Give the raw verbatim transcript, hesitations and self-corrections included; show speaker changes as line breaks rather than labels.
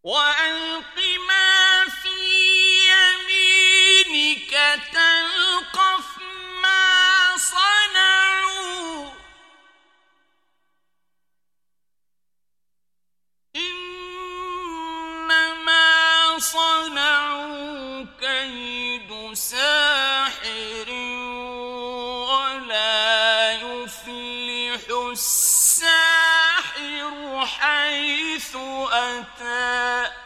وألق ما في يمينك تلقف ما صنعوا إنما صنعوا كيد ساحر ولا يفلح الساحر حيث أتى